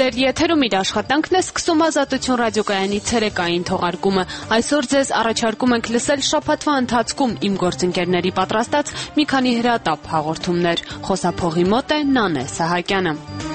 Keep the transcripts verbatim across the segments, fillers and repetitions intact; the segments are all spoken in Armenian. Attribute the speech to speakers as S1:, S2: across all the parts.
S1: Ձեր եթերում իր աշխատանքն է սկսում Ազատություն ռադիոկայանի ցերեկային թողարկումը։ Այսօր ձեզ առաջարկում ենք լսել շաբաթվա ընթացքում իմ գործընկերների պատրաստած մի քանի հրատապ հաղորդումներ։ Խոսափողի մոտ է Նանե Սահակյանը։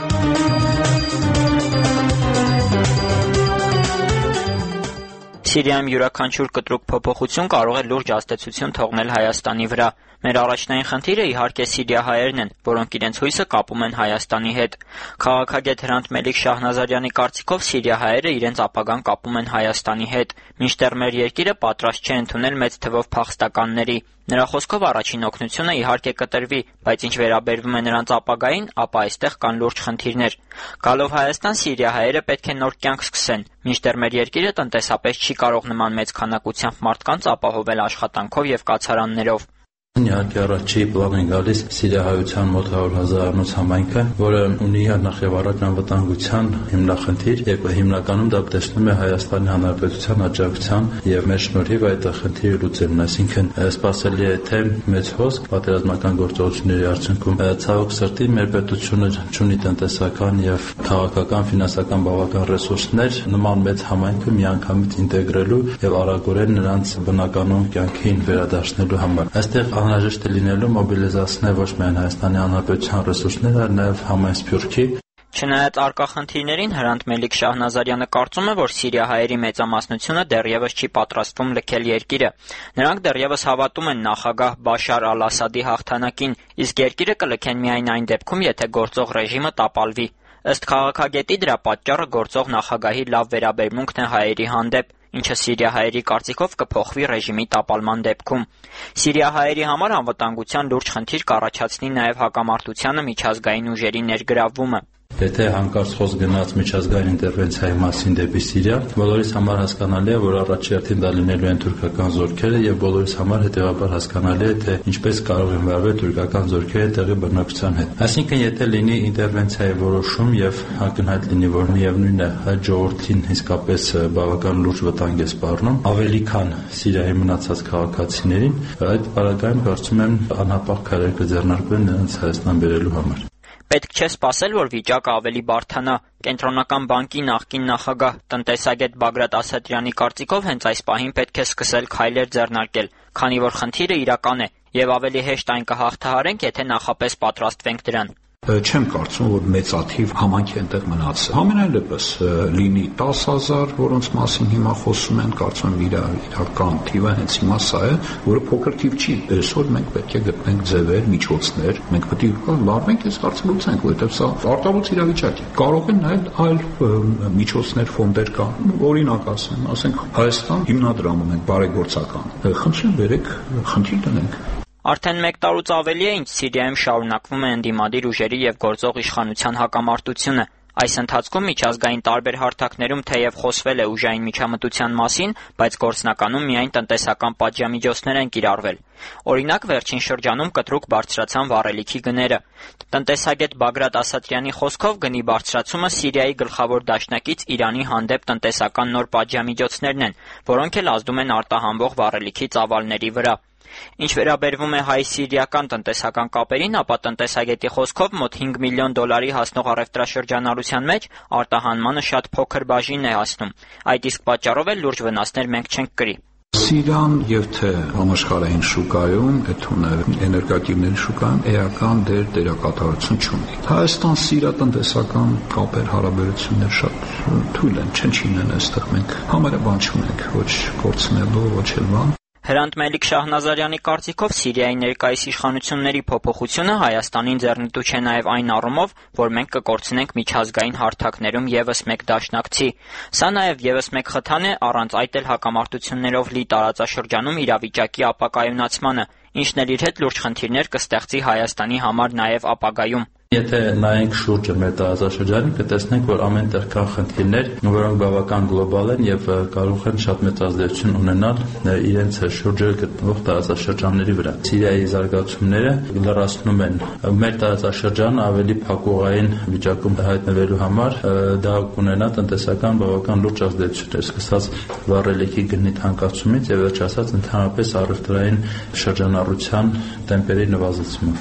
S2: Սիրիայում յուրաքանչյուր կտրուկ փոփոխություն կարող է լուրջ ազդեցություն թողնել Հայաստանի վրա։ Մեր առաջնային խնդիրը իհարկե սիրիահայերն են, որոնք իրենց հույսը կապում են Հայաստանի հետ։ Քաղաքագետ Հրանտ Մելիք Շահնազարյանի կարծիքով սիրիահայերը իրենց ապագան կապում են Հայաստանի հետ, մինչդեռ մեր երկիրը պատրաստ չէ ընդունել մեծ թվով փախստականների։ Նրա խոսքով առաջին օգնությունը իհարկե կտրվի, բայց ինչ վերաբերվում է նրանց ապագային, ապա այստեղ կան լուրջ խնդիրներ։ Գալով Հայաստան, սիրիահայերը պետք է նոր կյանք սկսեն, մինչդեռ մեր երկիրը տնտեսապես չի կարող նման մեծ քանակությամբ մարդկանց ապահովել աշխատանքով եւ կացարաններով։
S3: Իհարկե առաջի պլան են գալիս սիրիահայության մոտ հարյուր հազարանոց համայնքը, որը ունի նախ եւ առաջ անվտանգության հիմնախնդիր, եւ հիմնականում դա տեսնում է Հայաստանի Հանրապետության աջակցության եւ մեր շնորհիվ այդ խնդիրը լուծելն, այսինքն սպասելի է թե մեծ հոսք պատերազմական գործողությունների արդյունքում ցավոք սրտի մեր պետությունը ունի տնտեսական եւ քաղաքական ֆինանսական բավական ռեսուրսներ նման մեծ համայնքը միանգամից ինտեգրելու եւ արագորեն նրանց բնականոն կյանքին վերադարձնելու համար։ Այստեղ անհրաժեշտ է լինելու մոբիլիզացնել ոչ միայն Հայաստանի Հանրապետության ռեսուրսները, այլ նաև համայն Սփյուռքի։
S2: Չնայած առկա խնդիրներին, Հրանտ Մելիք Շահնազարյանը կարծում է, որ սիրիահայերի մեծամասնությունը դեռևս չի պատրաստվում լքել երկիրը։ Նրանք դեռևս հավատում են նախագահ Բաշար ալ-Ասադի հաղթանակին, իսկ երկիրը կլքեն միայն այն դեպքում, եթե գործող ռեժիմը տապալվի։ Ըստ քաղաքագետի դրա պատճառը գործող նախագահի լավ վերաբերմունքն է հայերի հանդեպ, ինչը սիրիահայերի կարծիքով կփոխվի ռեժիմի տապալման դեպքում։ Սիրիահայերի համար անվտանգության լուրջ խնդիր կառաջացնի նաև հակամարտությանը միջազգային ուժերի ներգրավումը։
S3: Եթե հանկարծ խոսք գնաց միջազգային ինտերվենցիայի մասին դեպի Սիրիա, բոլորիս համար հասկանալի է, որ առաջին դա լինելու են թուրքական զորքերը եւ բոլորիս համար հետեւաբար հասկանալի է, թե ինչպես կարող են վարվել թուրքական զորքերը տեղի բնակչության հետ։ Այսինքն, եթե լինի ինտերվենցիայի որոշում եւ ակնհայտ լինի, որ միևնույնն է հայ ժողովրդին իսկապես բավական լուրջ վտանգ է սպառնում, ավելի քան Սիրիայի մնացած քաղաքացիներին, այդ պարագայում կարծում եմ անհապաղ քայլեր կձեռնարկվեն նրանց Հայաստան բերելու համար։
S2: Պետք չէ սպասել, որ վիճակը ավելի բարդանա։ Կենտրոնական բանկի նախկին նախագահ տնտեսագետ Բագրատ Ասատրյանի կարծիքով հենց այս պահին պետք է սկսել քայլեր ձեռնարկել, քանի որ խնդիրը իրական է եւ ավելի հեշտ այն կհաղթահարենք, եթե նախապես պատրաստվենք դրան։
S4: Չեմ կարծում, որ մեծաթիվ համայնք է այնտեղ մնացել։ Համենայն դեպս լինի տասը հազար, որոնց մասին հիմա խոսում են, կարծում եմ իր իրական թիվը հենց հիմա սա է, որը փոքր թիվ չի։ Այսօր մենք պետք է գտնենք ձևեր, միջոցներ, մենք պետք է լարվենք այս հարցը լուծենք, որովհետև սա արտահայտ իրավիճակ է։ Կարող են նաև այլ միջոցներ, ֆոնդեր կան, օրինակ ասեմ, ասենք Հայաստան հիմնադրամում ենք բարեգործական։ Խնդրեմ բերեք, խնդիր դնենք։
S2: Արդեն մեկ տարուց ավելի է, ինչ Սիրիայում շարունակվում է ընդդիմադիր ուժերի եւ գործող իշխանության հակամարտությունը։ Այս ընթացքում միջազգային տարբեր հարթակներում թեև խոսվել է ուժային միջամտության մասին, բայց գործնականում միայն տնտեսական պատժամիջոցներ են կիրառվել։ Օրինակ, վերջին շրջանում կտրուկ բարձրացան վառելիքի գները։ Տնտեսագետ Բագրատ Ասատրյանի խոսքով գնի բարձրացումը Սիրիայի գլխավոր դաշնակից Իրանի հանդեպ տնտեսական նոր պատժամիջոցներն են, որոնք էլ ազդում են արտահանվող վառելիքի ծավալների վրա։ Ինչ վերաբերվում է հայ-սիրիական տնտեսական կապերին, ապա տնտեսագետի խոսքով մոտ հինգ միլիոն դոլարի հասնող առևտրաշրջանառության մեջ արտահանմանը շատ փոքր բաժին է հասնում։ Այդ իսկ պատճառով էլ լուրջ վնասներ մենք չենք կրի։
S4: Սիրիան եւ թե համաշխարհային շուկայում, այդտեղ էներգակիրների շուկայում էական դեր դերակատարություն չունի։ Հայաստան-Սիրիա տնտեսական կապեր, հարաբերություններ շատ թույլ են, չեն չինեն այստեղ մենք համարը բան չունենք, ոչ կորցնելու, ոչ էլ բան։
S2: Հրանտ Մելիք Շահնազարյանի կարծիքով Սիրիայի ներկայիս իշխանությունների փոփոխությունը Հայաստանին ձեռնտու չէ նաև այն առումով, որ մենք կկորցնենք միջազգային հարթակներում եւս մեկ դաշնակցի։ Սա նաև եւս մեկ խթան է առանց այդ էլ հակամարտություններով լի տարածաշրջանում իրավիճակի ապակայունացմանը, ինչն էլ իր հետ լուրջ խնդիրներ կստեղծի Հայաստանի համար նաև ապագայում։
S3: Եթե նայենք շուրջը մեր տարածաշրջանին, կտեսնենք, որ ամենտեղ կան խնդիրներ, որոնք բավական գլոբալ են եւ կարող են շատ մեծ ազդեցություն ունենալ իրենց շուրջը գտնվող տարածաշրջանների վրա։ Սիրիայի զարգացումները լրացնում են մեր տարածաշրջանը ավելի փակուղային վիճակում հայտնվելու համար, դա կունենա տնտեսական բավական լուրջ ազդեցություն, սկսած վառելիքի գնի թանկացումից եւ վերջացած ընդհանրապես առևտրային շրջանառության տեմպերի նվազեցումով։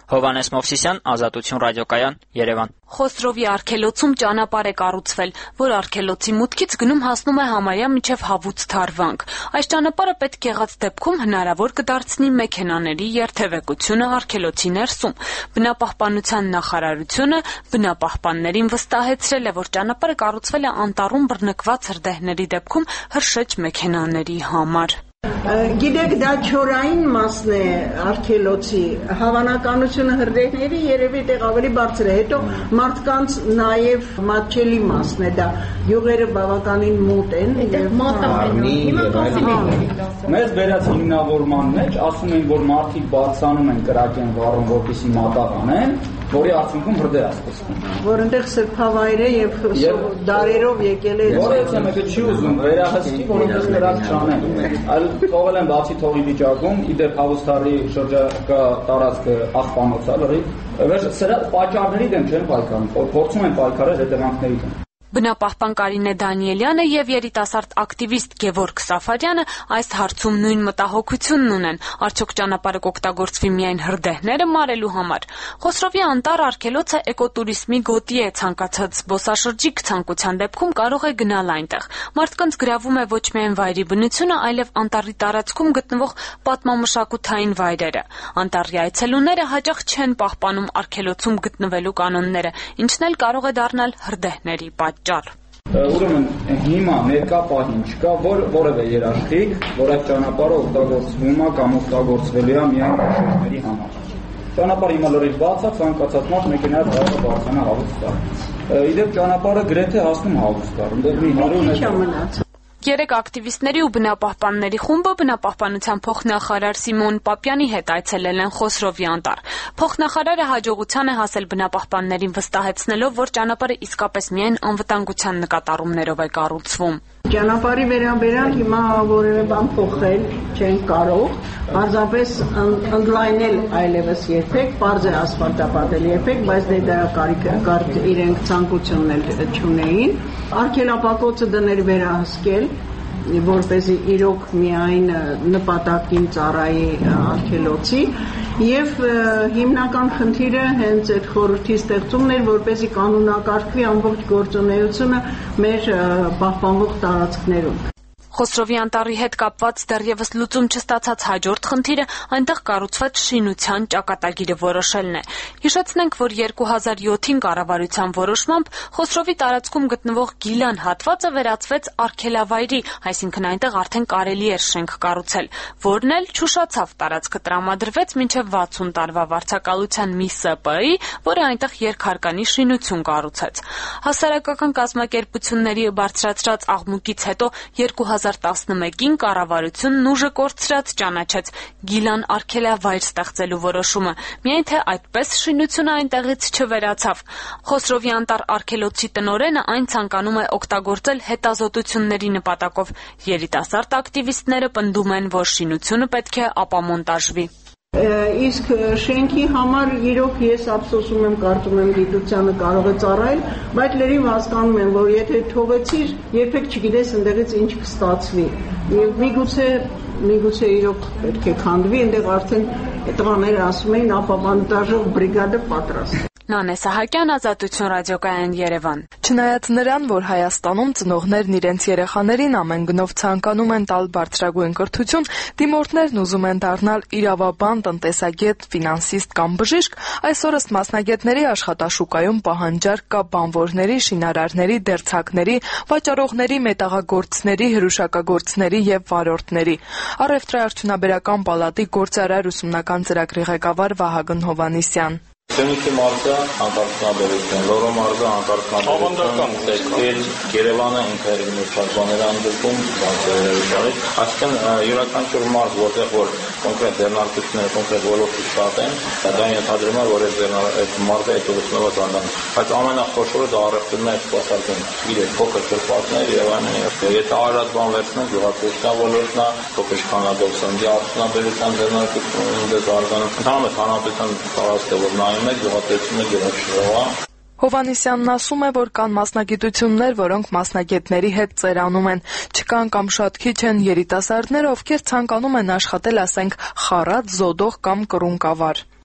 S2: Հովհաննես Մովսիսյան, Ազատություն ռադիոկայան, Երևան։
S1: Խոսրովի արգելոցում ճանապարհ է կառուցվել, որ արգելոցի մուտքից գնում հասնում է համարյա մինչև Հավուց Թարվանք։ Այս ճանապարհը պետք եղած դեպքում հնարավոր կդարձնի մեքենաների երթևեկությունը արգելոցի ներսում։ Բնապահպանության նախարարությունը բնապահպաններին վստահեցրել է, որ ճանապարհը կառուցվել է անտառում բռնկված հրդեհների դեպքում հրշեջ մեքենաների համար։
S5: Գիտեք, դա չորային մասն է արգելոցի, հավանականությունը հրդեհների երևի դեղ ավելի բարձր է, հետո մարդկանց նաև մատչելի մասն է դա, յուղերը բավականին մոտ են։
S6: Մեզ բերած հիմնավորման մեջ ասում են, որ մարդիկ բարձանում են կրակեն վառում, որպեսզի մատաղ անեն, որի արդյունքում հրդեհ է սկսվում։ Որ
S5: այնտեղ սրբավայր է եւ դարերով եկել է։
S6: Որը մեկը չի ուզում վերահսկի, որոնց կրակ չանեն, այլ թողել են բացի թողի վիճակում, իդեպ Հավուստարի շրջակա տարածքը աղբանոց է լրիվ, սրա պատճառների դեմ չեն պայքարում, փորձում են պայքարել հետևանքների դեմ։
S1: Բնապահպան Կարինե Դանիելյանը եւ երիտասարդ ակտիվիստ Գևորգ Սաֆարյանը այս հարցում նույն մտահոգությունն ունեն, արդյոք ճանապարհը կօգտագործվի միայն հրդեհները մարելու համար։ Խոսրովի անտառ արգելոցը էկոտուրիզմի գոտի է, ցանկացած զբոսաշրջիկ ցանկության դեպքում կարող է գնալ այնտեղ։ Մարդկանց գրավում է ոչ միայն վայրի բնությունը, այլև անտառի տարածքում գտնվող պատմամշակութային վայրերը։ Անտառի այցելուները հաճախ չեն պահպանում արգելոցում գտնվելու կանոնները, ինչն էլ կարող է դառնալ հրդեհների պատճառ։
S6: Ուրեմն հիմա ներկա պահին չկա որ որևէ երաշխիք, որ այդ ճանապարհը օգտագործվում է կամ օգտագործվելու է միայն շրջանների համար։ Ճանապարհը հիմա լրիվ բաց է, ցանկացած մարդ մեքենայով կարող է բարձրանալ Հավուստար։ Իդեպ ճանապարհը գրեթե հասնում Հավուստար, այնտեղ մի հարյուր մետր։
S1: Երեք ակտիվիստների ու բնապահպանների խումբը բնապահպանության փոխնախարար Սիմոն Պապյանի հետ այցելել են Խոսրովի անտառ։ Փոխնախարարը հաջողության է հասել բնապահպաններին վստահեցնելով, որ ճանապարհը իսկապես միայն անվտանգության նկատառումներով է կառուցվում։
S5: Ճանապարհի վերաբերյալ հիմա որևէ բան փոխել չեն կարող, պարզապես ընդլայնել այլևս երբեք, պարզ է ասֆալտապատել երբեք, բայց դե դա կարիք իրենք ցանկությունն էլ չունեին։ Արգելապակոցը դներ վերահսկել, որպեսզի իրոք միայն նպատակին ծառայի արգելոցի եւ հիմնական խնդիրը հենց այդ խորհրդի ստեղծումն էր, որպեսզի կանոնակարգվի ամբողջ գործունեությունը մեր պահպանվող տարածքներում։
S1: Խոսրովի անտառի հետ կապված դեռևս լուծում չստացած հաջորդ խնդիրը այնտեղ կառուցված շինության ճակատագիրը որոշելն է։ Հիշեցնենք, որ երկու հազար յոթին կառավարության որոշմամբ Խոսրովի տարածքում գտնվող Գիլան հատվածը վերածվեց արգելավայրի, այսինքն այնտեղ արդեն կարելի էր շենք կառուցել, որն էլ չուշացավ, տարածքը տրամադրվեց մինչև վաթսուն տարվա վարձակալության մի Ս Պ Ի, որը այնտեղ երկհարկանի շինություն կառուցեց։ Հասարակական կազմակերպությունների բարձրացրած աղմուկից հետո երկու հազար տասնմեկին կառավարությունն ուժը կորցրած ճանաչեց Գիլան արգելավայր ստեղծելու որոշումը, միայն թե այդպես շինությունը այնտեղից չվերացավ։ Խոսրովի անտառ արգելոցի տնօրենը այն ցանկանում է օգտագործել հետազոտությունների նպատակով։ Երիտասարդ ակտիվիստները պնդում են, որ շինությունը պետք է ապամոնտաժվի։
S5: Իսկ շենքի համար իրոք ես ափսոսում եմ, կարծում եմ գիտությանը կարող է ծառայել, բայց լրիվ հասկանում եմ, որ եթե թողեցիր, երբեք չգիտես ընդեղից ինչ կստացվի։ Եվ միգուցե միգուցե իրոք պետք է քանդվի, այնտեղ արդեն տղաները ասում էին ապամոնտաժող բրիգադը պատրաստ։
S1: Նանե Սահակյան, Ազատություն ռադիոկայան, Երևան։
S7: Չնայած նրան, որ Հայաստանում ծնողներն իրենց երեխաներին ամեն գնով ցանկանում են տալ բարձրագույն կրթություն, դիմորդներն ուզում են դառնալ իրավաբան, տնտեսագետ, ֆինանսիստ կամ բժիշկ, այսօր ըստ մասնագետների աշխատաշուկայում պահանջարկ կա բանվորների, շինարարների, դերձակների, վաճառողների, մետաղագործների, հրուշակագործների եւ վարորդների։ Առևտրաարդյունաբերական պալատի գործարար ուսումնական ծրագրի ղեկավար Վահագն Հովհաննիսյան։
S8: Սյունիքի մարզը անկարգնաբերություն, Լոռու մարզը անկարգնաբերություն, Տեքստիլ, Երևանը ինքը ինքնուրույն բաներ անդրկում, բացերերուշարից, այսինքն յուրաքանչյուր մարզ, որտեղ որ կոնկրետ ձեռնարկությունները, կոնկրետ ոլորտի շատ են, դա ենթադրում է, որ այդ մարզը այդ ուղղությունով զարգանում։ Բայց ամենախոշորը դա առևտրն է սպասարկում, իրեք փոքր կրպակներ եւ այլն։ Եթե արած բան վերցնենք, գյուղատնտեսության ոլորտն է, փոքր քանակով սննդի արդյունաբերության ձեռնարկությունները զարգանում։ Ընդհանրապես հանրապետության տարածքը, որ նայում եք, գյուղատնտեսությունը գերակշռող է։
S7: Հովհաննիսյանն ասում է, որ կան մասնագիտություններ, որոնք մասնագետների հետ ծերանում են, չկան կամ շատ քիչ են երիտասարդները, ովքեր ցանկանում են աշխատել, ասենք, խառատ, զոդող կամ կռունկավար։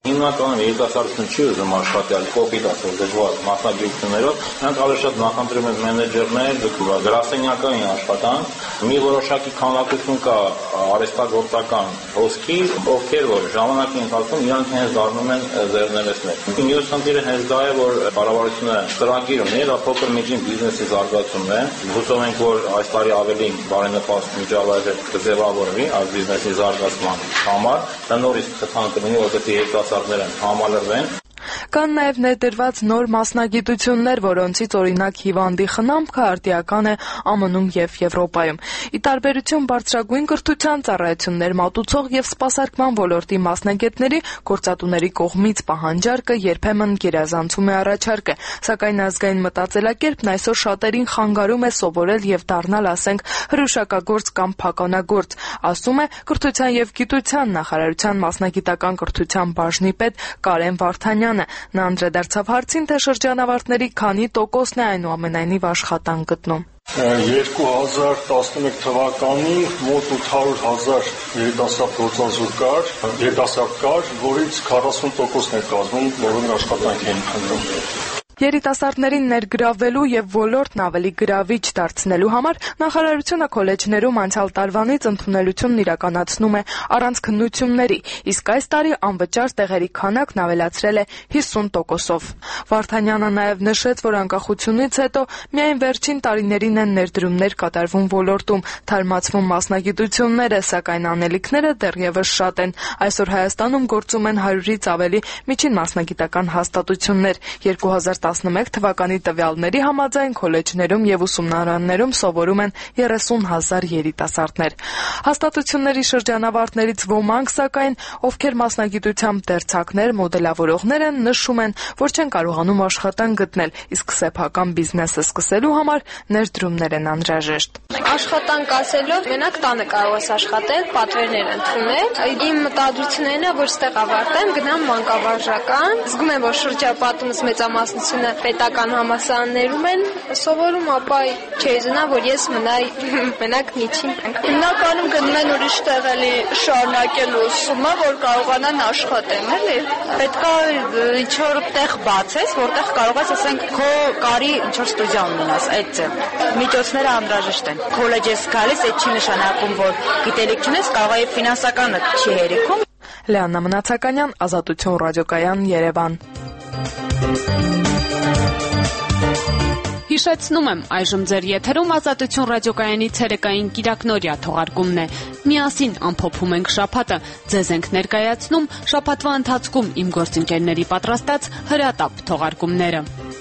S8: Հիմնականում երիտասարդություն չի ուզում աշխատել կոպիտ ասել դժվար մասնագիտություններով, նրանք ավելի շատ նախընտրում են մենեջերներ, գրասենյակային աշխատանք, մի որոշակի քանակություն կա արհեստագործական հոսքի, ովքեր որ ժամանակի ընթացքում իրանք հենց դառնում են ձեռներեցներ։ Մյուս խնդիրը հենց դա է, որ կառավարությունը ծրագիր ունի, դա փոքր միջին բիզնեսի զարգացումն է։ Հուսով ենք, որ այս տարի ավելի բարենպաստ միջավայր կձևավորվի այս բիզնեսի զարգացման համար։ Դա նորից խթան կլինի, որպեսզի երիտասարդները համալրվեն։
S7: Կան նաև ներդրված նոր մասնագիտություններ, որոնցից օրինակ հիվանդի խնամքը արդիական է Ամն Օ-ում և Եվրոպայում։ Ի տարբերություն բարձրագույն կրթության ծառայություններ մատուցող և սպասարկման ոլորտի մասնագետների, գործատուների կողմից պահանջարկը երբեմն գերազանցում է առաջարկը, սակայն ազգային մտածելակերպն այսօր շատերին խանգարում է սովորել և դառնալ, ասենք, հրուշակագործ կամ փականագործ, ասում է Կրթության և գիտության նախարարության մասնագիտական կրթության բաժնի պետ Կարեն Վարդանյանը։ Նա անդրադարձավ հարցին, թե շրջանավարտների քանի տոկոսն է այնուամենայնիվ աշխատանք գտնում։
S9: երկու հազար տասնմեկ թվականին մոտ ութ հարյուր հազար երիտասարդ գործազուրկ կար, երիտասարդ կար, որից քառասուն տոկոսն էր կազմում, որոնք աշխատանք էին փնտրում։
S7: Երիտասարդներին ներգրավելու և ոլորտն ավելի գրավիչ դարձնելու համար նախարարությունը քոլեջներում անցյալ տարվանից ընդունելությունն իրականացնում է առանց քննությունների, իսկ այս տարի անվճար տեղերի քանակն ավելացրել է հիսուն տոկոսով։ Վարդանյանը նաև նշեց, որ անկախությունից հետո միայն վերջին տարիներին են ներդրումներ կատարվում ոլորտում, թարմացվում մասնագիտությունները, սակայն անելիքները դեռևս շատ են։ Այսօր Հայաստանում գործում են հարյուրից ավելի միջին մասնագիտական հաստատություններ։ երկու հազար տասնմեկ թվականի տվյալների համաձայն քոլեջներում և ուսումնարաններում սովորում են երեսուն հազար երիտասարդներ։ Հաստատությունների շրջանավարտներից ոմանք, սակայն, ովքեր մասնագիտությամբ դերձակներ, մոդելավորողներ են, նշում են, որ չեն կարողանում աշխատանք գտնել, իսկ սեփական բիզնեսը սկսելու համար ներդրումներ են անհրաժեշտ։
S10: Աշխատանք ասելով, մենակ տանը կարող ես աշխատել, պատվերներ ընդունել։ Իմ մտադրությունն է, որ ստեղ ավարտեմ, գնամ մանկավարժական։ Զգում եմ, որ շրջապատումս մեծամասնությունը պետական համալսարաններում են սովորում, ապա չէի զնա, որ ես մնայի մենակ միջին։
S11: Հիմնականում գնում են ուրիշ տեղ էլի շարունակել ուսումը, որ կարողանան աշխատեն, էլի։
S12: Պետք է ինչ-որ տեղ բացես, որտեղ կարող ես, ասենք, քո կարի ինչ-որ ստուդիա ունենաս, այդ է։ Միջոցները անհրաժեշտ են։ Քոլեջ ես գալիս, այդ չի նշանակում, որ գիտելիք չունես, կարող է ֆինանսականը չի հերիքում։
S7: Լեաննա Մնացականյան, Ազատություն ռադիոկայան, Երևան։
S1: Հիշեցնում եմ, այժմ ձեր եթերում Ազատություն ռադիոկայանի ցերեկային կիրակնօրյա թողարկումն է։ Միասին ամփոփում ենք շաբաթը, ձեզ ենք ներկայացնում շաբաթվա ընթացքում իմ գործընկերների պատրաստած հրատապ թողարկումները։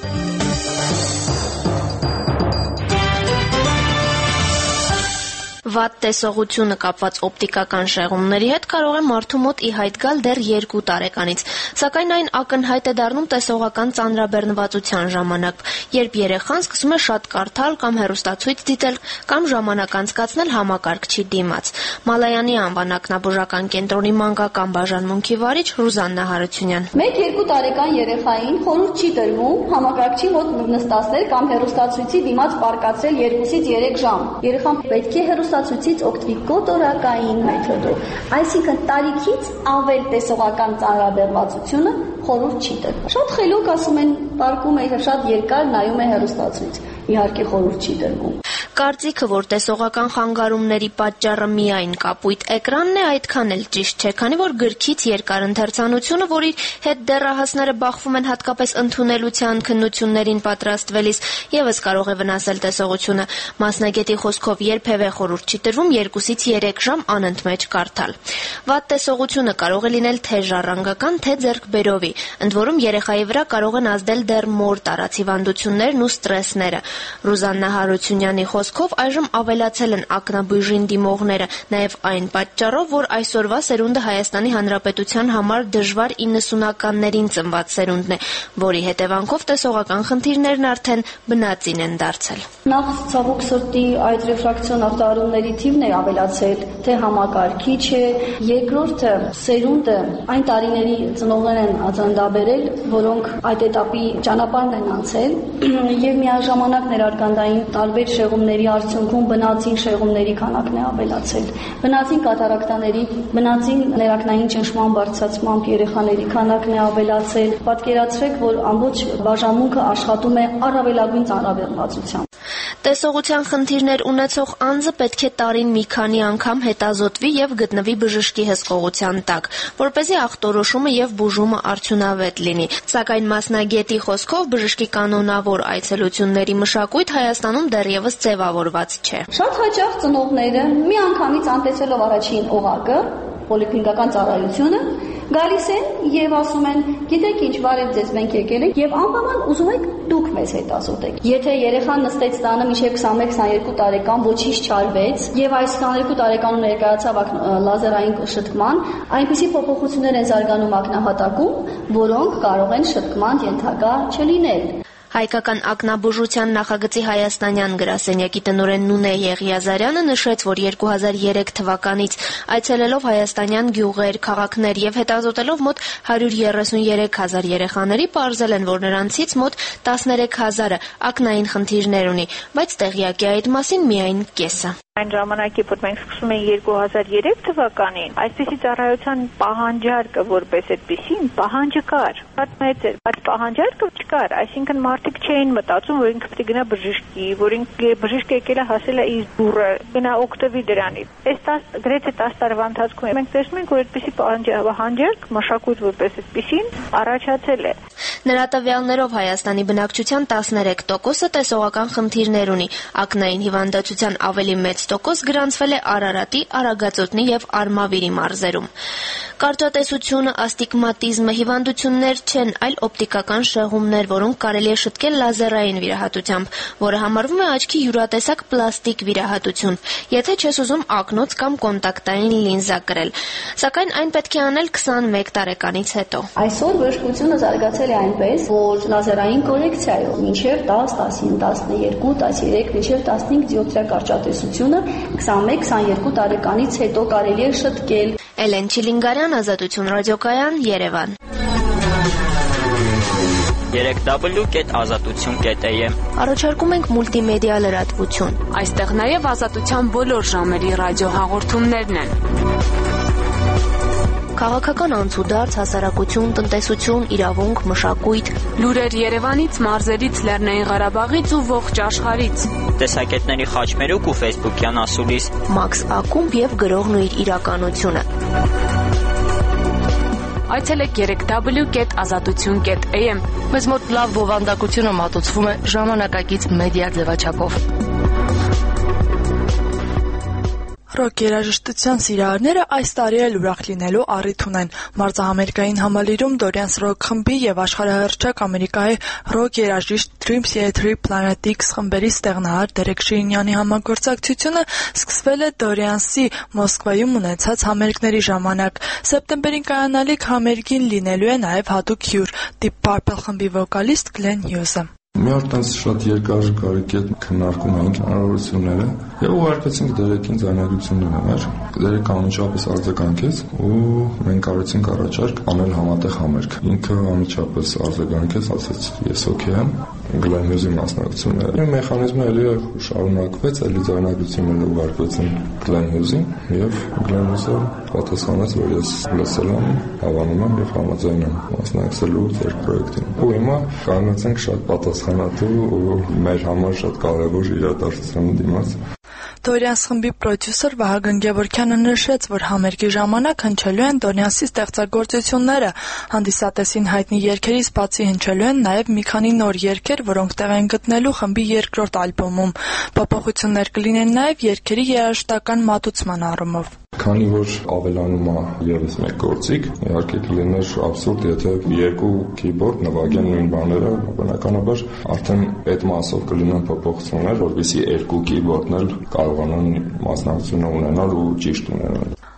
S13: Վատ տեսողությունը կապված օպտիկական շեղումների հետ կարող է մարդու մոտ ի հայտ գալ դեռ երկու տարեկանից, սակայն այն ակնհայտ է դառնում տեսողական ծանրաբեռնվածության ժամանակ, երբ երեխան սկսում է շատ կարդալ կամ հեռուստացույց դիտել կամ ժամանակ անցկացնել համակարգչի դիմաց։ Մալայանի անվան ակնաբուժական կենտրոնի մանկական բաժանմունքի վարիչ Ռուզաննա Հարությունյան։
S14: մեկ-երկու տարեկան երեխային խորհուրդ չի տրվում համակարգչի մոտ նստացնել կամ հեռուստացույցի դիմաց պարկացել երկուսից երեք ժամ։ Երեխան պետք է հեռուստացույցից օգտվի կոտորակային մեթոդով, այսինքն տարիքից ավել տեսողական ծանրաբեռնվածությունը խորհուրդ չի տրվում։ Շատ խելոք ասում են, պարկում է, շատ երկար նայում է հեռուստացույց, իհարկե խորհուրդ չի տրվում։
S13: Կարծիքը, որ տեսողական խանգարումների պատճառը միայն կապույտ էկրանն է, այդքան էլ ճիշտ չէ, քանի որ գրքից երկար ընթերցանությունը, որի հետ դեռահասները բախվում են հատկապես ընդունելության քննություններին պատրաստվելիս, եւս կարող է վնասել տեսողությունը։ Մասնագետի խոսքով երբևէ խորհուրդ չի տրվում երկուսից երեք ժամ անընդմեջ կարդալ։ Վատ տեսողությունը կարող է լինել թե ժառանգական, թե ձեռքբերովի, ընդ որում երեխայի վրա կարող են ազդել դեռ մոր տարածիվանդություններն ու ստրեսները։ Ռուզաննա Հարությունյանի խոսքով այժմ ավելացել են ակնաբույժին դիմողները, նաև այն պատճառով, որ այսօրվա սերունդը Հայաստանի Հանրապետության համար դժվար իննսունականներին ծնված սերունդն է, որի հետևանքով տեսողական խնդիրներն արդեն բնածին են դարձել։
S14: Նախ ցավոք սրտի այդ ռեֆրակցիոն ախտահարումների թիվն է ավելացել, թե համակարգիչ է, երկրորդը սերունդը այն տարիների ծնողներ են ածանդաբերել, որոնք այդ էտապի ճանապարհն են անցել եւ միաժամանակ ներարգանդային տարբեր շեղումների մեկնումների արդյունքում բնածին շեղումների քանակն է ավելացել։ Բնածին կատարակտաների, բնածին ներակնային ճնշման բարձրացմամբ երեխաների քանակն է ավելացել։ Պատկերացրեք, որ ամբողջ բաժանմունքը աշխատում է առավելագույն ծանրաբեռնվածությամբ։
S13: Տեսողության խնդիրներ ունեցող անձը պետք է տարին մի քանի անգամ հետազոտվի եւ գտնվի բժշկի հսկողության տակ, որպեսզի ախտորոշումը եւ բուժումը արդյունավետ լինի։ Սակայն մասնագետի խոսքով բժշկի կանոնավոր այցելությունների մշակույթ Հայաստանում դեռևս ձևավորված չէ։
S14: Շատ հաճախ ծնողները միանգամից անտեսելով առաջին օղակը, պոլիկլինիկական ծառայությունը, գալիս են եւ ասում են, գիտեք ինչ, բարև ձեզ, մենք եկել ենք եւ անպայման ուզում եք դուք մեզ հետազոտեք։ Եթե երեխան նստեց տանը մինչեւ քսանմեկ քսաներկու տարեկան, ոչինչ չարվեց եւ այս քսաներկու տարեկանում ներկայացավ լազերային շտկման, այնպիսի փոփոխություններ են զարգանում ակնահատակում, որոնք կարող են շտկման ենթակա չլինել։
S13: Հայկական ակնաբուժության նախագծի հայաստանյան գրասենյակի տնօրեն Նունե Եղիազարյանը նշեց, որ երկու հազար երեք թվականից այցելելով հայաստանյան գյուղեր, քաղաքներ եւ հետազոտելով մոտ հարյուր երեսուներեք հազար երեխաների, պարզել են, որ նրանցից մոտ տասներեք հազարը ակնային խնդիրներ ունի, բայց տեղյակ է այդ մասին միայն կեսը։
S15: Այն ժամանակի, որ մենք սկսում ենք երկու հազար երեք թվականին, այսպիսի ծառայության պահանջարկը որպես այդպիսին պահանջը կար, շատ մեծ էր, բայց պահանջարկը չկար, այսինքն մարդիկ չէին մտածում, որ ինքը պետք է գնա բժշկի, որ ինքը բժիշկը եկել է հասել է իր դուռը, գնա օգտվի դրանից։ Այս գրեթե տասը տարվա ընթացքում մենք տեսնում ենք, որ այդպիսի պահանջարկ մշակույթ որպես այդպիսին առաջացել է։
S13: Նրա տվյալներով Հայաստանի բնակչության տասներեք տոկոսը տեսողական խնդիրներ ունի, ակնային հիվանդացության ավելի մեծ տոկոս գրանցվել է Արարատի, Արագածոտնի եւ Արմավիրի մարզերում։ Կարճատեսությունը, աստիգմատիզմը հիվանդություններ չեն, այլ օպտիկական շեղումներ, որոնք կարելի է շտկել լազերային վիրահատությամբ, որը համարվում է աչքի յուրատեսակ պլաստիկ վիրահատություն, եթե չես ուզում ակնոց կամ կոնտակտային լինզա կրել։ Սակայն այն պետք է անել քսանմեկ տարեկանից հետո։
S14: Այսօր բժշկությունը զարգացել է այնպես, որ լազերային կորեկցիայով մինչև տասը, տասնինը, տասներկու, տասներեք, մինչև տասնհինգ դիոպտրիա կարճատեսությունը քսանմեկ քսաներկու տարեկանից հետո կարելի է շտկել։
S13: Էլեն Չիլինգարյան, Ազատություն ռադիոկայան, Երևան։
S2: երեք դաբլյու կետ ազատություն կետ է եմ
S13: Առաջարկում ենք մուլտիմեդիա լրատվություն։
S1: Այստեղ նաև ազատության բոլոր ժամերի ռադիոհաղորդումներն են։
S13: Քաղաքական անցուդարձ, հասարակություն, տնտեսություն, իրավունք, մշակույթ,
S1: լուրեր Երևանից, մարզերից, Լեռնային Ղարաբաղից ու ողջ աշխարհից։
S2: Տեսակետների խաչմերուկ ու ֆեյսբուքյան ասուլիս,
S13: Մաքս Ակումբ եւ գրողն ու իր իրականությունը։
S1: Այցելեք երեք դաբլյու կետ ազատություն կետ է եմ
S7: Մեզ մոտ լավ բովանդակությունը մատուցվում է ժամանակակից մեդիա ձևաչափով։ Ռոք երաժշտության սիրահարները այս տարի էլ ուրախ լինելու առիթ ունեն։ Մարտահամերգային համալիրում Dorian's Rock խմբի եւ աշխարհահռչակ Ամերիկայի ռոք երաժիշտ Dream Theater Planet X խմբերի ստեղնահար Դերեկ Շիրինյանի համագործակցությունը սկսվել է Dorian's-ի Մոսկվայում ունեցած համերգների ժամանակ։ Սեպտեմբերին կայանալիք համերգին լինելու է նաեւ հատուկ հյուր՝ Deep Purple խմբի վոկալիստ Glenn Hughes-ը։
S16: Մի օր տես շատ երկար կարիք քննարկում էինք հնարավորությունները եւ ուղարկեցինք Դերեկին ձայնագրությունները մեր։ Դերեկը անմիջապես արձագանքեց ու մենք արեցինք առաջարկ անել համատեղ համերգ։ Ինքը անմիջապես արձագանքեց, ասաց ես օքեյ եմ, Glenn Hughes-ի մասնակցությունները։ Իմ մեխանիզմը էլի շարունակվեց, էլի ձայնագրությունները ուղարկվեցին Glenn Hughes-ին եւ Glenn Hughes-ը պատասխանեց, որ ես լսել եմ, հավանում եմ եւ համաձայն եմ մասնակցելու ձեր պրոյեկտին։ Ու հիմա կանացենք շատ պատասխանատու ու մեր համար շատ կարևոր իրադարձության դիմաց։
S7: Dorian's խմբի պրոդյուսեր Վահագն Գևորգյանը նշեց, որ համերգի ժամանակ հնչելու են Dorian's-ի ստեղծագործությունները։ Հանդիսատեսին հայտնի երգերից բացի հնչելու են նաև մի քանի նոր երգեր, որոնք տեղ են գտնելու խմբի երկրորդ ալբոմում։ Փոփոխություններ կլինեն նաև երգերի երաժշտական մատուցման առումով։
S16: Քանի որ ավելանում է եւս մեկ գործիք, իհարկե կլիներ աբսուրդ, եթե երկու keyboard նվագեն նույն բաները, բնականաբար արդեն այդ մասով կլինեն փոփոխություններ, որովհետեւ երկու keyboard-ն էլ կարողանան մասնակցություն ունենալ ու ճիշտ ունենալ։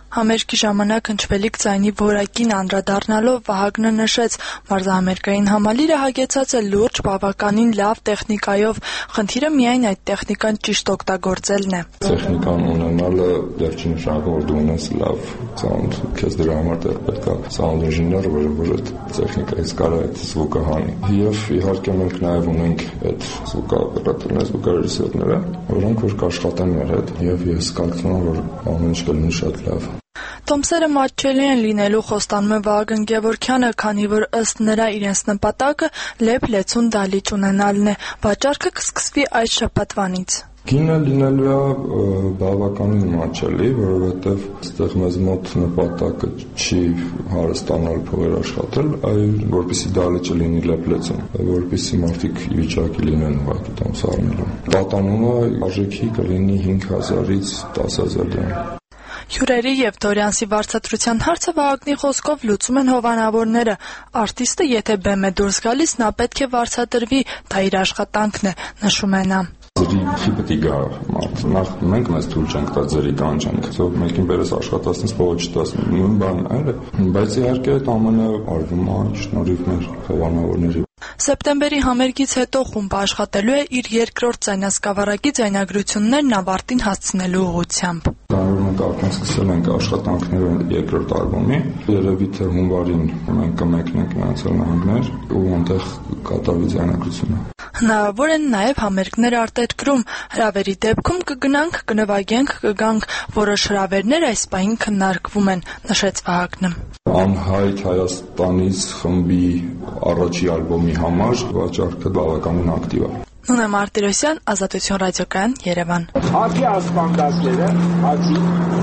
S7: Համերգի ժամանակ հնչվելիք ձայնի որակին անդրադառնալով Վահագնը նշեց, մարզահամերգային համալիրը հագեցած է լուրջ, բավականին լավ տեխնիկայով, խնդիրը միայն այդ տեխնիկան ճիշտ օգտագործելն է։
S16: Տեխնիկան ունենալը դեռ չի նշանակում, որ դու ունես լավ սաունդ, քեզ դրա համար դեռ պետք է սաունդ ինժեներ, որը որ այդ տեխնիկայից կարող է զվուկը հանի։ Եվ իհարկե մենք նաև ունենք այդ զվուկաօպերատորները, զվուկարեժիսորները, որոնք որ կաշխատեն մեր հետ, եւ ես կարծում եմ, որ ամեն ինչ կլինի շատ լավ։
S7: Տոմսերը մատչելի են լինելու, խոստանում է Վահագն Գևորգյանը, քանի որ ըստ նրա իրենց նպատակը լեփ-լեցուն դալիճ ունենալն է։ Վաճառքը կսկսվի այս շաբաթվանից։
S16: Գինը լինելու է բավականին մատչելի, որովհետև այստեղ մեզ մոտ նպատակը չի հարստանալ փողեր աշխատել, այլ որպեսզի դալիճը լինի լեփ-լեցուն, որպեսզի մարդիկ ի վիճակի լինեն ուղղակի տոմս առնելու։ Պատանումը արժեքի կլինի հինգ հազարից տասը հազար դրամ։
S7: Հյուրերի եւ Դորյանսի վարձատրության հարցը Վահագնի խոսքով լուծում են հովանավորները։ Արտիստը եթե բեմ է դուրս գալիս, նա պետք է վարձատրվի, դա իր աշխատանքն է, նշում է նա։
S16: Ձերի խիպտի գա մարդ, նախ մենք մեզ թույլ չենք տա ձերի կանչենք, ծով մեկին բերես աշխատացնես փողը չտաս, նույն բանն այլ է, բայց իհարկե այդ ամենը արվում է շնորհիվ մեր հովանավորների։
S7: Սեպտեմբերի համերգից հետո խումբը աշխատելու է իր երկրորդ ձայնասկավառակի ձայնագրություններն ավարտին հասցնելու ուղղությամբ։
S16: Մենք արդեն սկսել ենք աշխատանքները երկրորդ ալբոմի, երևի թե հունվարին մենք կմեկնենք Միացյալ Նահանգներ ու այնտեղ կատարվի ձայնագրությունը։
S7: Հնարավոր են նաև համերգներ արտերկրում, հրավերի դեպքում կգնանք, կնվագենք, կգանք, որոշ հրավերներ այս պահին քննարկվում են, նշեց Վահագնը։
S16: Անհայտ Հայաստանից խմբի առաջի ալբոմի համար վաճառքը բավականին ակտիվ է։
S7: Նունե Մարտիրոսյան, Ազատություն ռադիոկայան, Երևան։
S17: Հացի ասպանդակները, հացի,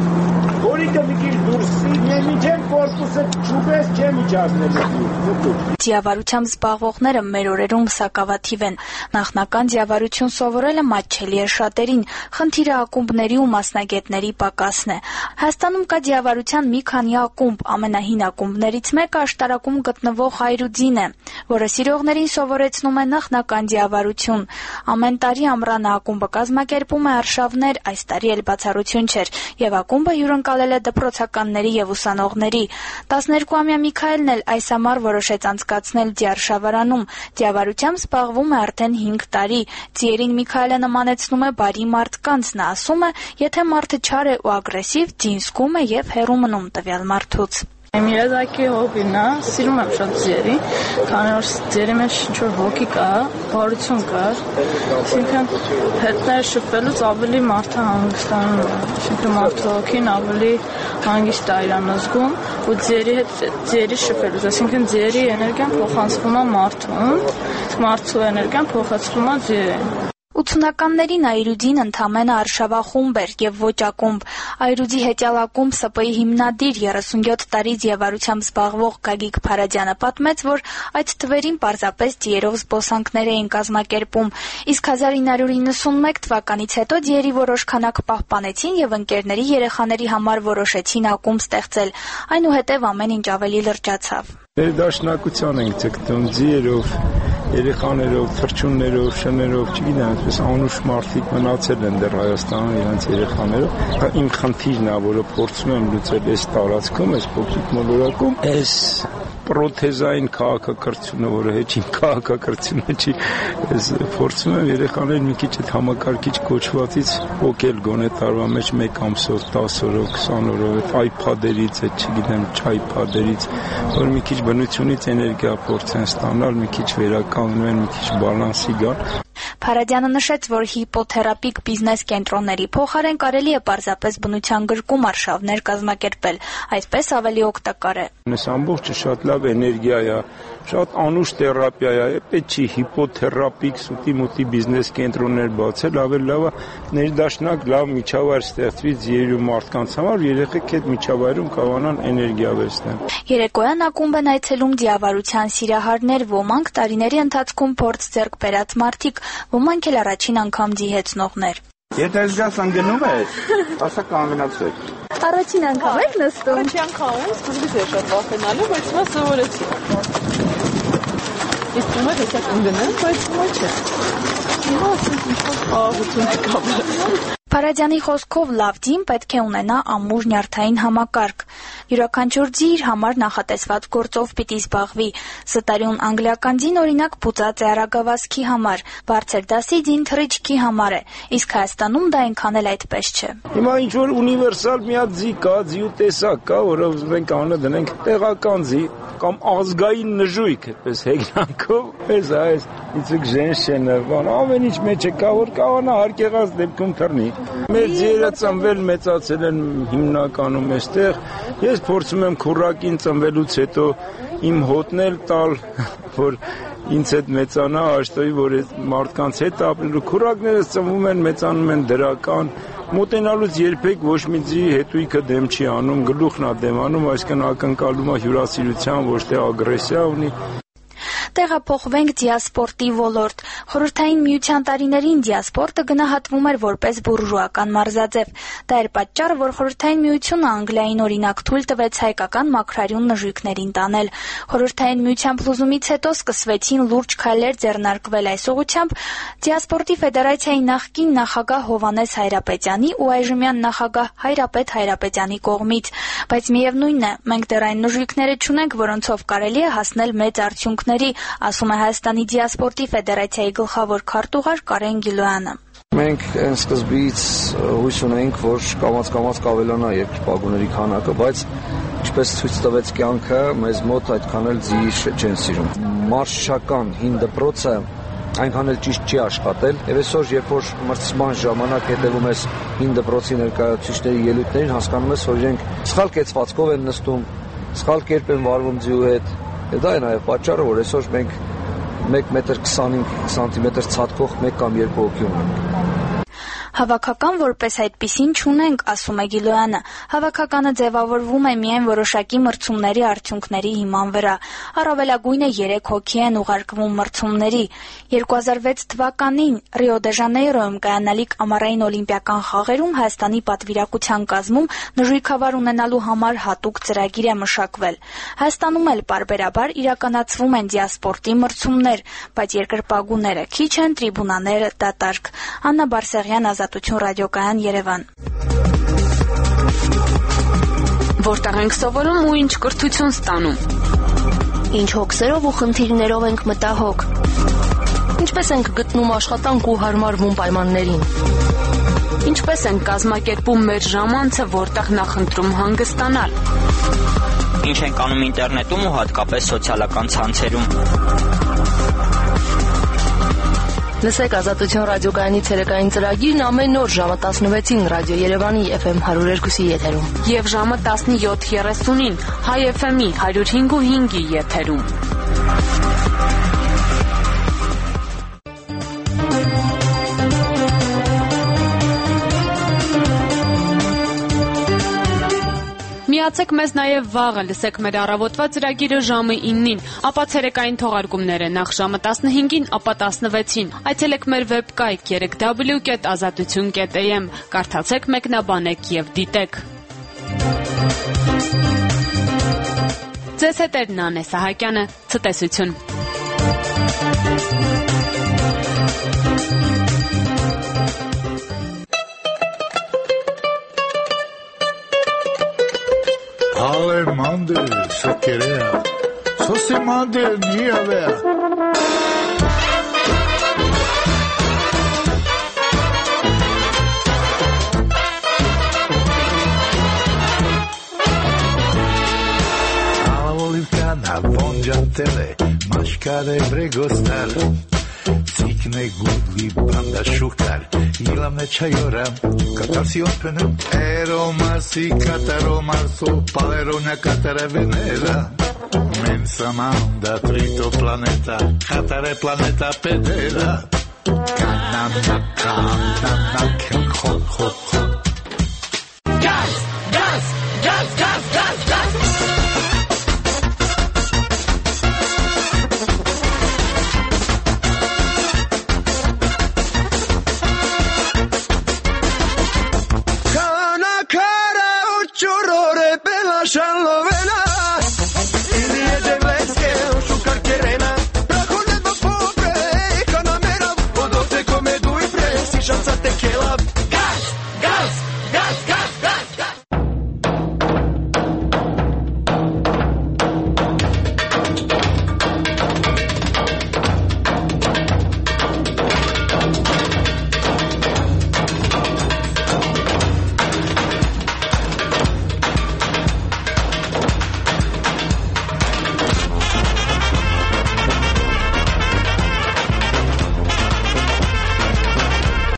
S17: որի կմիկիր դուրսի, նեմիջեմ կորպուսը չուպես չեմ իջազնելու։
S18: Ձիավարությամբ զբաղվողները մեր օրերում սակավաթիվ են։ Նախնական ձիավարություն սովորելը մատչելի է շատերին, խնդիրը ակումբների ու մասնագետների պակասն է։ Հայաստանում կա ձիավարության մի քանի ակումբ, ամենահին ակումբներից մեկը աշտարակում գտնվող Հայրուձին է, որը սիրողներին սովորեցնում է նախնական ձիավարություն։ Ամեն տարի ամռանը ակումբը կազմակերպում է արշավներ, այս տարի էլ բացառություն չէր, եւ ակումբը հյուրընկալել է դպրոցականների եւ ուսանողների։ տասներկուամյա Միքայելն էլ այս ամառ որոշեց անցկացնել ձիարշավարանում։ Ձիավարությամբ զբաղվում է արդեն հինգ տարի։ Ձիերին Միքայելը նմանեցնում է բարի մարդկանց, նա ասում է, եթե մարդը չար է ու ագրեսիվ, ձին զգում է եւ հեռու մնում տվյալ մարդուց։
S19: Իմ երազակի հոբին է, սիրում եմ շատ ձերի, քանի որ ձերի մեջ ինչ-որ հոգի կա, բարություն կա, այսինքն հետները շփվելուց ավելի մարդը հանգստանում է, այսինքն մարդու հոգին ավելի հանգիստ է իրան զգում ու ձերի հետ ձերի շփվելուց, այսինքն ձերի էներգիան փոխանցվում է մարդուն, մարդու էներգիան փոխանցվում է ձերին։
S18: ութսունականներին Այրուձին ընդամենը արշավախումբ էր եւ ոչ ակումբ։ Այրուձի հետյալ ակումբ ՍՊ-ի հիմնադիր երեսունյոթ տարի ձիավարությամբ զբաղվող Գագիկ Փարաջյանը պատմեց, որ այդ թվերին պարզապես ձիերով զբոսանքներ էին կազմակերպում, իսկ հազար ինը հարյուր իննսունմեկ թվականից հետո ձիերի որոշ քանակ պահպանեցին եւ ընկերների երեխաների համար որոշեցին ակումբ ստեղծել, այնուհետեւ ամեն ինչ ավելի լրջացավ։
S17: Ներդաշնակության ենք ցկտում ձիերով, երեխաներով, թռչուններով, շներով, չգիտեմ, այսպես անուշ մարդիկ մնացել են դեռ Հայաստանում իրենց երեխաներով։ Իմ խնդիրն է, որը փորձում եմ լուծել այս տարածքում, այս փոքրիկ մոլորակում, այս պրոթեզային քաղաքակրթությունը, որը հեչին քաղաքակրթությունը չի, ես փորձում եմ երեխաներին մի քիչ այդ համակարգիչ կոչվածից օգել գոնե տարվա մեջ մեկ ամսով, տասը օրով, քսան օրով, այդ iPad-երից, այդ չգիտեմ, չiPad-երից, որ մի քիչ բնությունից էներգիա փորձեն ստանալ, մի քիչ վերականգնվեն, մի քիչ բալանսի գան։
S18: Փարաջյանը նշեց, որ հիպոթերապիկ բիզնես կենտրոնների փոխարեն կարելի է պարզապես բնության գրկում արշավներ կազմակերպել, այսպես ավելի օգտակար է։
S17: Այս ամբողջը շատ լավ էներգիա է, շատ անուշ թերապիա է, պետք չի հիպոթերապիկ սուտի մուտի բիզնես կենտրոններ բացել, ավելի լավ է ներդաշնակ լավ միջավայր ստեղծվի ձիերի ու մարդկանց համար, երեխեք այդ միջավայրում կարողանան էներգիա վերցնել։
S18: Երեկոյան ակումբ են այցելում ձիավարության սիրահարներ, ոմանք տարիների ընթացքում փորձ ձեռք բերած մարդիկ, ոմանք էլ առաջին անգամ ձիհեցնողներ։
S17: Եթե զգացան գնում եք, ասա կանգնացեք։
S19: Առաջին անգամ եք նստում։ Առաջին անգամ եմ, սկզբից էր շատ վախենալու, բայց հիմա սովորեցի։ Իսկ հիմա հեսա կանգնեմ, բայց հիմա չէ։ Հիմա ասենք ինչ-որ խաղաղություն կա։
S18: Փարադյանի խոսքով լավ թիմ պետք է ունենա ամուր նյարդային համակարգ։ Յուրաքանչյուր ձի իր համար նախատեսված գործով պիտի զբաղվի։ Ստարյուն անգլիական ձին օրինակ բուծած է արագավազքի համար, բարձր դասի ձին թռիչքի համար է, իսկ Հայաստանում դա այնքան էլ այդպես չէ։
S17: Հիմա ինչ որ ունիվերսալ մի հատ ձի կա, ձիու տեսակ կա, որը ուզում ենք անունը դնենք տեղական ձի կամ ազգային նժույգ, այդպես հեգնանքով, այս այս իցիկ ժենշենը, բան ամեն ինչ մեջը կա, որ կարողանա հարկեղած դեպքում թռնի։ Մեր ձիերը ծնվել մեծացել են հիմնականում այստեղ։ Ես փորձում եմ քուրակին ծնվելուց հետո իմ հոտն էլ տալ, որ ինձ հետ մեծանա, աշտոյի, որ մարդկանց հետ ապրելու։ Քուրակներս ծնվում են, մեծանում են դրական։ Մոտենալուց երբեք ոչ մի ձի հետույքը դեմ չի անում, գլուխն է դեմ անում, այսինքն ակնկալում է հյուրասիրության, ոչ թե ագրեսիա ունի։
S18: Տեղափոխվենք դիասպորտի ոլորտ։ Խորհրդային միության տարիներին դիասպորտը գնահատվում էր որպես բուրժուական մարզաձև։ Դա էր պատճառը, որ Խորհրդային միությունը Անգլիային օրինակ թույլ տվեց հայկական մաքրարյուն նժույգներին տանել։ Խորհրդային միության փլուզումից հետո սկսվեցին լուրջ քայլեր ձեռնարկվել այս ուղղությամբ դիասպորտի ֆեդերացիայի նախկին նախագահ Հովհաննես Հայրապետյանի ու այժմյան նախագահ Հայրապետ Հայրապետյանի կողմից։ Բայց միևնույնն է, մենք դեռ այն նժույգները չունենք, որոնցով կարելի է հասնել մեծ արդյունքների, ասում է Հայաստանի դիասպորտի ֆեդերացիայի գլխավոր քարտուղար Կարեն Գիլոյանը։
S20: Մենք այն սկզբից հույս ունենք, որ կամաց-կամաց կավելանա երկրպագուների քանակը, բայց ինչպես ցույց տվեց կյանքը, մեզ մոտ այդքան էլ ձի չեն սիրում։ Մարշչական հին դպրոցը այնքան էլ ճիշտ չի աշխատել, եւ այսօր երբ որ մրցման ժամանակ հետևում ես հին դպրոցի ներկայացուցիչների ելույթներին, հասկանում ես, որ իրենք սխալ կեցվածքով են նստում, սխալ կերպ են վարվում ձիու հետ։ Դա է նաև պատճառը, որ այսօր մենք մեկ մետր քսանհինգ սանտիմետր ցածկող մեկ կամ երկու հոգի ունենք։
S18: Հավաքական որպես այդպիսին չունենք, ասում է Գիլոյանը։ Հավաքականը ձևավորվում է միայն որոշակի մրցումների արդյունքների հիման վրա։ Առավելագույնը երեք հոգի են ուղարկվում մրցումների։ երկու հազար վեց թվականին Ռիո դե Ժանեյրոյում կայանալիք ամառային օլիմպիական խաղերում Հայաստանի պատվիրակության կազմում նժույգավար ունենալու համար հատուկ ծրագիր է մշակվել։ Հայաստանում էլ պարբերաբար իրականացվում են դիասպորտի մրցումներ, բայց երկրպագուները քիչ են, տրիբունաները դատարկ։ Աննա Բարսեղյան, Ազատություն ռադիոկայան, Երևան։
S1: Որտեղ ենք սովորում ու ինչ կրթություն ստանում։
S13: Ինչ հոգսերով ու խնդիրներով ենք մտահոգ։
S21: Ինչպես ենք գտնում աշխատանք ու հարմարվում պայմաններին։
S1: Ինչպես ենք կազմակերպում մեր ժամանցը, որտեղ նախընտրում հանգստանալ։
S2: Ինչ ենք անում ինտերնետում ու հատկապես սոցիալական ցանցերում։
S21: Լսեք Ազատություն ռադիոկայանի ցերեկային ծրագիրն ամեն օր ժամը տասնվեցին Ռադիո Երևանի Էֆ Էմ հարյուր երկու եթերում
S1: եւ ժամը տասնյոթ երեսունին Հայ Էֆ Էմ-ի հարյուր հինգ ու հինգի եթերում։ Միացեք մեզ նաև վաղը, լսեք մեր առավոտվա ծրագիրը ժամը իննին, ապա ցերեկային թողարկումները նախ ժամը տասնհինգին, ապա տասնվեցին։ Այցելեք մեր վեբկայք երեք դաբլյու կետ ազատություն կետ էյ էմ, կարդացեք, մեկնաբանեք եւ դիտեք։ Ձեզ հետ է Նանե Սահակյանը, ցտեսություն։
S22: Ale mande, so querea. So se mande ni a ver. Alla volcana, vongiantele, mascare bregostar. Cikne gudli banda shukar, ilame chayoram, katarsiopenum, eromasi kataromarso, palerona katara venera. Mensa manda trito planeta, katare planeta pedera. Kanana kanana